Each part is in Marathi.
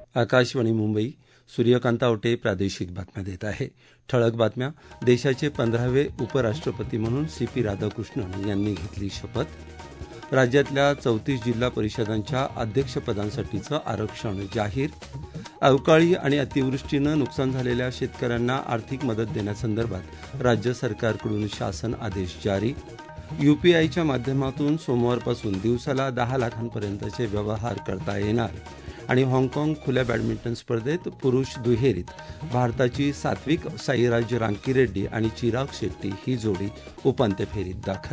आकाशवाणी मुंबई. सूर्यकांत आवटे प्रादेशिक बातम्या देत आहे. ठळक बातम्या. देशाचे 15वे उपराष्ट्रपती म्हणून सीपी राधाकृष्णन यांनी घेतली शपथ. राज्यातल्या 34 जिल्हा परिषदांच्या अध्यक्षपदांसाठीचं आरक्षण जाहीर. अवकाळी आणि अतिवृष्टीनं नुकसान झालेल्या शेतकऱ्यांना आर्थिक मदत देण्यासंदर्भात राज्य सरकारकडून शासन आदेश जारी. यूपीआयच्या माध्यमातून सोमवारपासून दिवसाला 10 लाखांपर्यंतचे व्यवहार करता येणार. आणि हाँगकाँग खुल्या बॅडमिंटन स्पर्धेत पुरुष दुहेरीत भारताची सात्विक साईराज रांकीरेड्डी आणि चिराग शेट्टी ही जोडी उपांत्य फेरीत दाखल.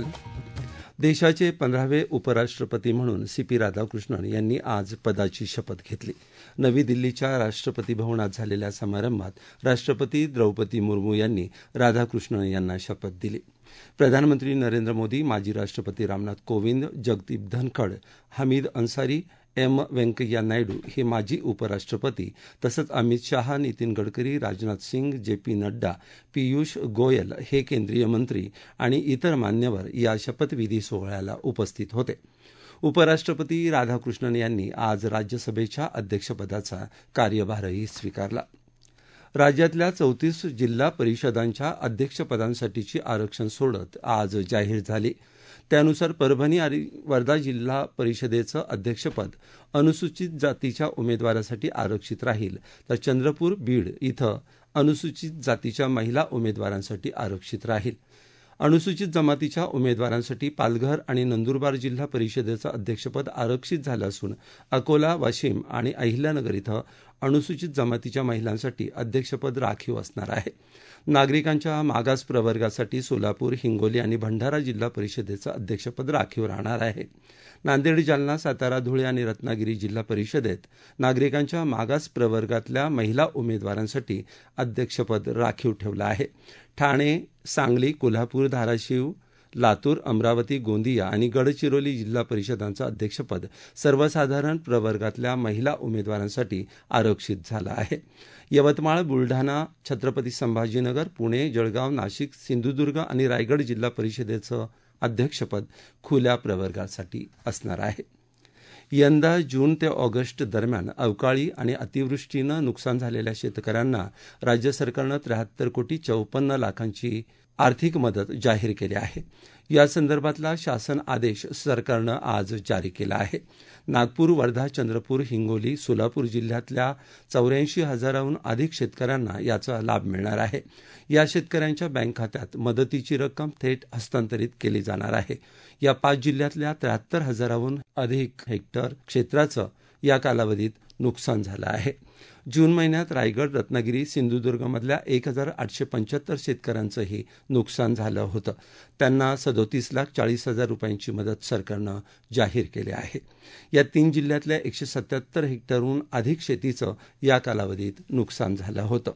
देशाचे 15वे उपराष्ट्रपती म्हणून सीपी राधाकृष्णन यांनी आज पदाची शपथ घेतली. नवी दिल्लीच्या राष्ट्रपती भवनात झालेल्या समारंभात राष्ट्रपती द्रौपदी मुर्मू यांनी राधाकृष्णन यांना शपथ दिली. प्रधानमंत्री नरेंद्र मोदी, माजी राष्ट्रपती रामनाथ कोविंद, जगदीप धनखड, हमीद अन्सारी, व्यंकय्या नायडू हे माजी उपराष्ट्रपती तसंच अमित शहा, नितीन गडकरी, राजनाथ सिंग, जेपी नड्डा, पीयूष गोयल हे केंद्रीय मंत्री आणि इतर मान्यवर या शपथविधी सोहळ्याला उपस्थित होते. उपराष्ट्रपती राधाकृष्णन यांनी आज राज्यसभेच्या अध्यक्षपदाचा कार्यभारही स्वीकारला. राज्यातल्या 34 जिल्हा परिषदांच्या अध्यक्षपदांसाठीची आरक्षण सोडत आज जाहीर झाली. त्यानुसार परभणी आणि वर्धा जिल्हा परिषदेचं अध्यक्षपद अनुसूचित जातीच्या उमेदवारासाठी आरक्षित राहील, तर चंद्रपूर, बीड इथं अनुसूचित जातीच्या महिला उमेदवारांसाठी आरक्षित राहील. अनुसूचित जमातीच्या उमेदवारांसाठी पालघर आणि नंदुरबार जिल्हा परिषदेचं अध्यक्षपद आरक्षित झालं असून अकोला, वाशिम आणि अहिल्यानगर इथं अनुसूचित जमातीच्या महिलांसाठी अध्यक्षपद राखीव असणार आहे. नागरिकांच्या मागास प्रवर्गासाठी सोलापूर, हिंगोली आणि भंडारा जिल्हा परिषदेचं अध्यक्षपद राखीव राहणार आहे. नांदेड, जालना, सातारा, धुळे आणि रत्नागिरी जिल्हा परिषदेत नागरिकांच्या मागास प्रवर्गातल्या महिला उमेदवारांसाठी अध्यक्षपद राखीव ठेवलं आहे. ठाणे, सांगली, कोल्हापूर, धाराशिव, लातूर, अमरावती, गोंदिया आणि गडचिरोली जिल्हा परिषदांचं अध्यक्षपद सर्वसाधारण प्रवर्गातल्या महिला उमेदवारांसाठी आरक्षित झालं आहे. यवतमाळ, बुलढाणा, छत्रपती संभाजीनगर, पुणे, जळगाव, नाशिक, सिंधुदुर्ग आणि रायगड जिल्हा परिषदेचं अध्यक्षपद खुल्या प्रवर्गासाठी असणार आहे. यंदा जून ते ऑगस्ट दरम्यान अवकाळी आणि अतिवृष्टीनं नुकसान झालेल्या शेतकऱ्यांना राज्य सरकारनं 73,54,00,000ची आर्थिक मदत जाहीर केली आहे. यासंदर्भातला शासन आदेश सरकारनं आज जारी केला आहे. नागपूर, वर्धा, चंद्रपूर, हिंगोली, सोलापूर जिल्ह्यातल्या 84,000हून अधिक शेतकऱ्यांना याचा लाभ मिळणार आहे. या शेतकऱ्यांच्या बँक खात्यात मदतीची रक्कम थेट हस्तांतरित केली जाणार आहे. या 5 जिल्ह्यातल्या 73,000हून अधिक हेक्टर क्षेत्राचं या कालावधीत नुकसान झालं आहे. जून महिन्यात रायगड, रत्नागिरी, सिंधुदुर्गमधल्या 1,875 शेतकऱ्यांचंही नुकसान झालं होतं. त्यांना 37,40,000 रुपयांची मदत सरकारनं जाहीर केली आहे. या 3 जिल्ह्यातल्या 177 हेक्टरहून अधिक शेतीचं या कालावधीत नुकसान झालं होतं.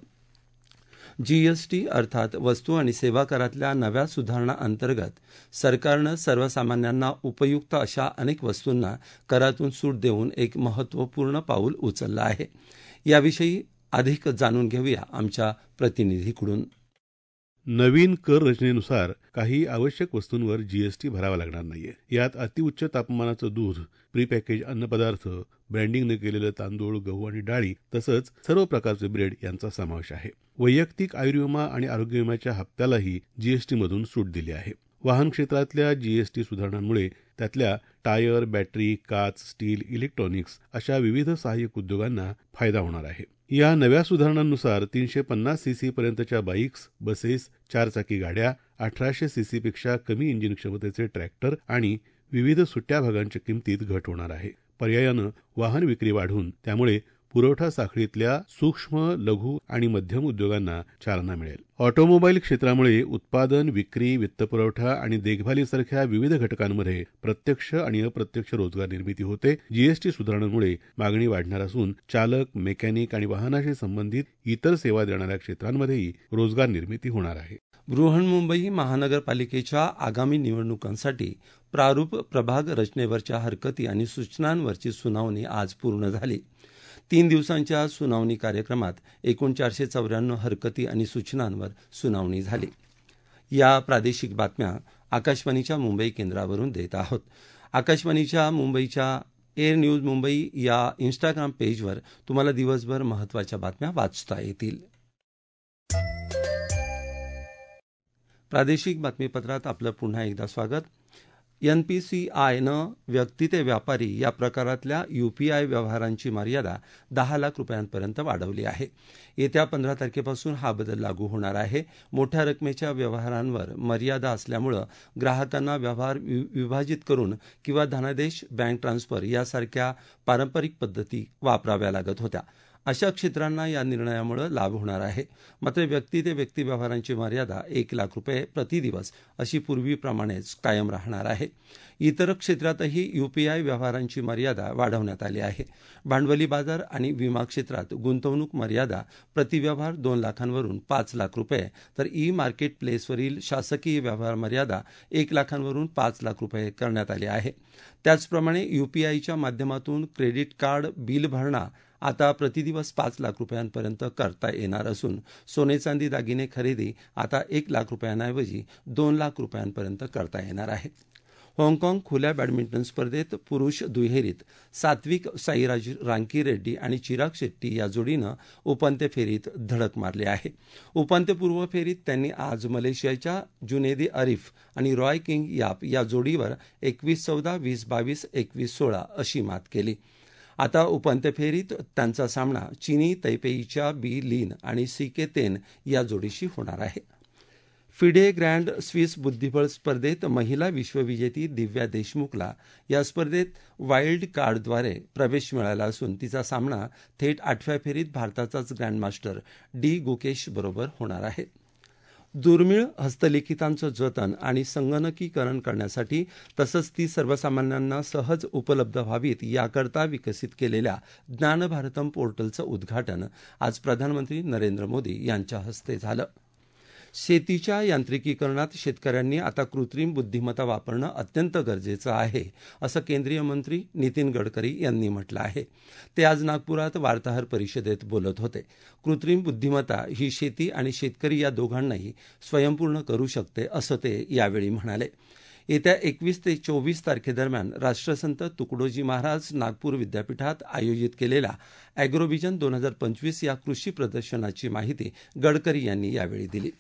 जीएसटी अर्थात वस्तू आणि सेवा करातल्या नव्या सुधारणांअंतर्गत सरकारनं सर्वसामान्यांना उपयुक्त अशा अनेक वस्तूंना करातून सूट देऊन एक महत्त्वपूर्ण पाऊल उचललं आहे. याविषयी अधिक जाणून घेऊया आमच्या प्रतिनिधीकडून. नवीन कर रचनेनुसार काही आवश्यक वस्तूंवर जीएसटी भरावा लागणार नाहीये. यात अतिउच्च तापमानाचं दूध, प्रीपॅकेज अन्नपदार्थ, ब्रँडिंग न केलेलं तांदूळ, गहू आणि डाळी तसंच सर्व प्रकारचे ब्रेड यांचा समावेश आहे. वैयक्तिक आयुर्विमा आणि आरोग्य विम्याच्या हप्त्यालाही जीएसटीमधून सूट दिली आहे. वाहन क्षेत्रातल्या जीएसटी सुधारणांमुळे त्यातल्या टायर, बॅटरी, काच, स्टील, इलेक्ट्रॉनिक्स अशा विविध सहाय्यक उद्योगांना फायदा होणार आहे. या नव्या सुधारणांनुसार 350 सीसी पर्यंतच्या बाईक्स, बसेस, 4चाकी गाड्या, 1800 सीसीपेक्षा कमी इंजिन क्षमतेचे ट्रॅक्टर आणि विविध सुट्ट्या भागांच्या किमतीत घट होणार आहे. पर्यायानं वाहन विक्री वाढून त्यामुळे पुरवठा साखळीतल्या सूक्ष्म, लघु आणि मध्यम उद्योगांना चालना मिळेल. ऑटोमोबाईल क्षेत्रामुळे उत्पादन, विक्री, वित्तपुरवठा आणि देखभालीसारख्या विविध घटकांमध्ये प्रत्यक्ष आणि अप्रत्यक्ष रोजगार निर्मिती होते. जीएसटी सुधारणांमुळे मागणी वाढणार असून चालक, मेकॅनिक आणि वाहनाशी संबंधित इतर सेवा देणाऱ्या क्षेत्रांमध्येही रोजगार निर्मिती होणार आहे. बृहन्मुंबई महानगरपालिकेच्या आगामी निवडणुकांसाठी प्रारूप प्रभाग रचनेवरच्या हरकती आणि सूचनांवरची सुनावणी आज पूर्ण झाली. 3 दिवसांच्या सुनावणी कार्यक्रमात एकूण 494 हरकती आणि सूचनांवर सुनावणी झाली. या प्रादेशिक बातम्या आकाशवाणीच्या मुंबई केंद्रावरून देत आहोत. आकाशवाणीच्या मुंबईच्या एअर न्यूज मुंबई या इंस्टाग्राम पेजवर तुम्हाला दिवसभर महत्त्वाच्या बातम्या वाचता येतील. प्रादेशिक बातमीपत्रात आपलं पुन्हा एकदा स्वागत. एनपीसीआयनं व्यक्ती ते व्यापारी या प्रकारातल्या यूपीआय व्यवहारांची मर्यादा 10 लाख रुपयांपर्यंत वाढवली आहे. येत्या 15 तारखेपासून हा बदल लागू होणार आहे. मोठ्या रकमेच्या व्यवहारांवर मर्यादा असल्यामुळे ग्राहकांना व्यवहार विभाजित करून किंवा धनादेश, बँक ट्रान्सफर यासारख्या पारंपरिक पद्धती वापराव्या लागत होत्या. अशा क्षेत्रांना या निर्णयामुळे लाभ होणार आहे. मात्र व्यक्ती ते व्यक्ती व्यवहारांची मर्यादा 1 लाख रुपये प्रतिदिवस अशी पूर्वीप्रमाणेच कायम राहणार आहे. इतर क्षेत्रातही यूपीआय व्यवहारांची मर्यादा वाढवण्यात आली आहे. भांडवली बाजार आणि विमा क्षेत्रात गुंतवणूक मर्यादा प्रतिव्यवहार 2 लाखांवरून 5 लाख रुपये, तर ई मार्केट प्लेसवरील शासकीय व्यवहार मर्यादा 1 लाखांवरून 5 लाख रुपये करण्यात आली आहे. त्याचप्रमाणे यूपीआयच्या माध्यमातून क्रेडिट कार्ड बिल भरणा आता प्रतिदिवस 5 लाख रुपयांपर्यंत करता येणार असून सोने चांदी दागिने खरेदी आता 1 लाख रुपयांऐवजी 2 लाख रुपयांपर्यंत करता येणार आहे. हाँगकाँग खुल्या बॅडमिंटन स्पर्धेत पुरुष दुहेरीत सात्विक साईराज रांकीरेड्डी आणि चिराग शेट्टी या जोडीनं उपांत्य फेरीत धडक मारली आहे. उपांत्यपूर्व फेरीत त्यांनी आज मलेशियाच्या जुनेदी अरिफ आणि रॉय किंग याप या जोडीवर 21-14, 20-22, 21-16 अशी मात केली. आता उपांत्य फेरीत त्यांचा सामना चीनी तैपेईच्या बी लिन आणि सीके तेन या जोडीशी होणार आहे. फिडे ग्रँड स्विस बुद्धिबळ स्पर्धेत महिला विश्वविजेती दिव्या देशमुखला या स्पर्धेत वाईल्ड कार्डद्वारे प्रवेश मिळाला असून तिचा सामना थेट 8व्या फेरीत भारताचाच ग्रँडमास्टर डी गुकेश बरोबर होणार आहे. दुर्मिळ हस्तलिखितांचं जतन आणि संगणकीकरण करण्यासाठी तसंच ती सर्वसामान्यांना सहज उपलब्ध व्हावीत याकरता विकसित केलेल्या ज्ञानभारतम पोर्टलचं उद्घाटन आज प्रधानमंत्री नरेंद्र मोदी यांच्या हस्ते झालं. शेतीच्या यांत्रिकीकरणात शेतकऱ्यांनी आता कृत्रिम बुद्धिमत्ता वापरणं अत्यंत गरजेचं आहे असं केंद्रीय मंत्री नितीन गडकरी यांनी म्हटलं आहे. ते आज नागपुरात वार्ताहर परिषदेत बोलत होते. कृत्रिम बुद्धिमत्ता ही शेती आणि शेतकरी या दोघांनाही स्वयंपूर्ण करू शकते असं ते यावेळी म्हणाले. येत्या 21 ते 24 तारखेदरम्यान राष्ट्रसंत तुकडोजी महाराज नागपूर विद्यापीठात आयोजित केलेल्या अॅग्रोव्हिजन 2025 या कृषी प्रदर्शनाची माहिती गडकरी यांनी यावेळी दिली.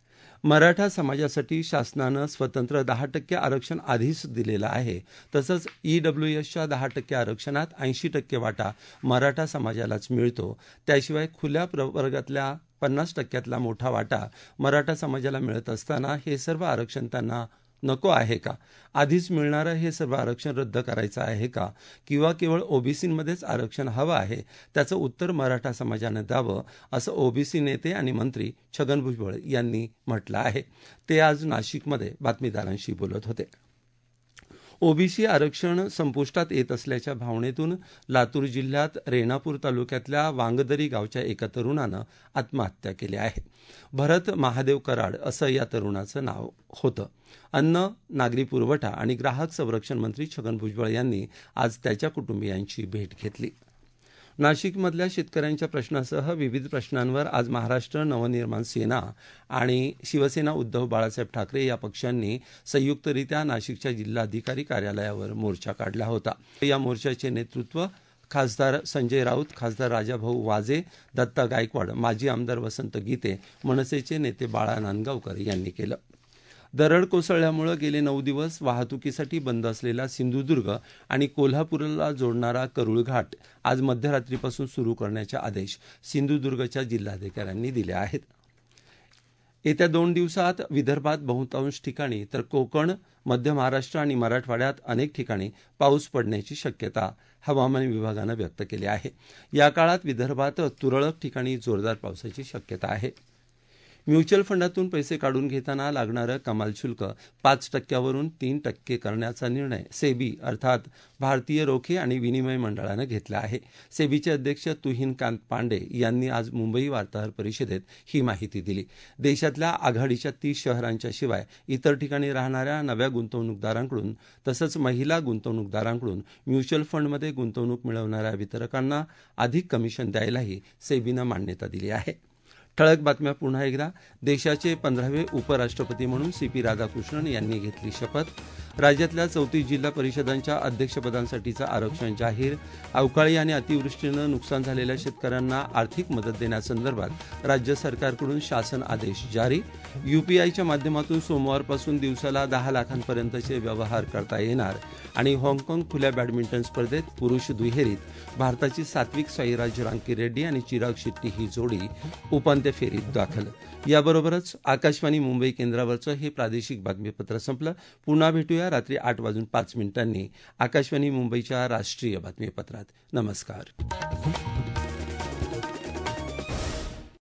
मराठा समाजासाठी शासनानं स्वतंत्र 10% आरक्षण आधीच दिलेलं आहे. तसंच ईडब्ल्यूएसच्या 10% आरक्षणात 80% वाटा मराठा समाजालाच मिळतो. त्याशिवाय खुल्या प्रवर्गातल्या 50%तला मोठा वाटा मराठा समाजाला मिळत असताना हे सर्व आरक्षण त्यांना नको आहे का? आधीच मिळणारं हे सर्व आरक्षण रद्द करायचं आहे का? किंवा केवळ ओबीसींमध्येच आरक्षण हवं आहे? त्याचं उत्तर मराठा समाजानं द्यावं असं ओबीसी नेते आणि मंत्री छगन भुजबळ यांनी म्हटलं आहे. ते आज नाशिकमध्ये बातमीदारांशी बोलत होते. ओबीसी आरक्षण संपुष्टात येत असल्याच्या भावनेतून लातूर जिल्ह्यात रेणापूर तालुक्यातल्या वांगदरी गावच्या एका तरुणानं आत्महत्या केली आहे. भरत महादेव कराड असं या तरुणाचं नाव होतं. अन्न, नागरी पुरवठा आणि ग्राहक संरक्षण मंत्री छगन भुजबळ यांनी आज त्याच्या कुटुंबियांची भेट घेतली. नाशिकमधल्या शेतकऱ्यांच्या प्रश्नासह विविध प्रश्नांवर आज महाराष्ट्र नवनिर्माण सेना आणि शिवसेना उद्धव बाळासाहेब ठाकरे या पक्षांनी संयुक्तरित्या नाशिकच्या जिल्हाधिकारी कार्यालयावर मोर्चा काढला होता. या मोर्चाचे नेतृत्व खासदार संजय राऊत, खासदार राजाभाऊ वाजे, दत्ता गायकवाड, माजी आमदार वसंत गीते, मनसेचे नेते बाळा नांदगावकर यांनी केलं. दरड कोसळल्यामुळे गेले 9 दिवस वाहतुकीसाठी बंद असलेला सिंधुदुर्ग आणि कोल्हापूरला जोडणारा करूळ घाट आज मध्यरात्रीपासून सुरू करण्याचे आदेश सिंधुदुर्गच्या जिल्हाधिकाऱ्यांनी दिले आहेत. येत्या 2 दिवसात विदर्भात बहुतांश ठिकाणी तर कोकण, मध्य महाराष्ट्र आणि मराठवाड्यात अनेक ठिकाणी पाऊस पडण्याची शक्यता हवामान विभागानं व्यक्त केली आहे. या काळात विदर्भात तुरळक ठिकाणी जोरदार पावसाची शक्यता आहे. म्युच्युअल फंडातून पैसे काढून घेताना लागणारं कमाल शुल्क 5% 3% करण्याचा निर्णय सेबी अर्थात भारतीय रोखे आणि विनिमय मंडळानं घेतला आहे. सेबीचे अध्यक्ष तुहिनकांत पांडे यांनी आज मुंबई वार्ताहर परिषदेत ही माहिती दिली. देशातल्या आघाडीच्या 30 शहरांच्या शिवाय इतर ठिकाणी राहणाऱ्या नव्या गुंतवणूकदारांकडून तसंच महिला गुंतवणूकदारांकडून म्युच्युअल फंडमध्ये गुंतवणूक मिळवणाऱ्या वितरकांना अधिक कमिशन द्यायलाही सेबीनं मान्यता दिली आहे. ठळक बातम्या पुन्हा एकदा. देशाचे 15वे उपराष्ट्रपती म्हणून सीपी राधाकृष्णन यांनी घेतली शपथ. राज्यातल्या 34 जिल्हा परिषदांच्या अध्यक्षपदांसाठीचं आरक्षण जाहीर. अवकाळी आणि अतिवृष्टीनं नुकसान झालेल्या शेतकऱ्यांना आर्थिक मदत देण्यासंदर्भात राज्य सरकारकडून शासन आदेश जारी. यूपीआयच्या माध्यमातून सोमवारपासून दिवसाला 10 लाखांपर्यंतचे व्यवहार करता येणार. आणि हाँगकाँग खुल्या बॅडमिंटन स्पर्धेत पुरुष दुहेरीत भारताची सात्विक साईराज रांकीरेड्डी आणि चिराग शेट्टी ही जोडी उपांत्य फेरीत दाखल. याबरोबरच आकाशवाणी मुंबई केंद्रावरचं हे प्रादेशिक बातमीपत्र संपलं. पुन्हा भेटूया रात्री 8:05 आकाशवाणी मुंबईच्या राष्ट्रीय बातमीपत्रात. नमस्कार.